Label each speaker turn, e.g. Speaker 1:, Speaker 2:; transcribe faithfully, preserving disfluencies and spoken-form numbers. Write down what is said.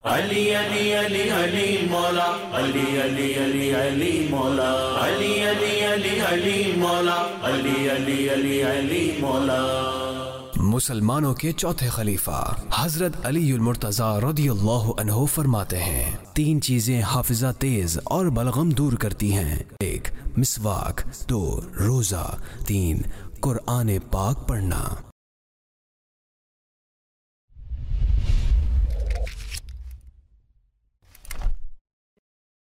Speaker 1: अली अली अली अली मौला, अली अली अली अली मौला, अली अली अली अली मौला, अली अली अली अली मौला।
Speaker 2: मुसलमानों के चौथे खलीफा हजरत अलीउल मुर्तज़ा रदियल्लाहु अन्हु फरमाते हैं, तीन चीजें हाफिजा तेज और बलगम दूर करती हैं। एक, मिसवाक। दो, रोजा। तीन, कुरान पाक पढ़ना।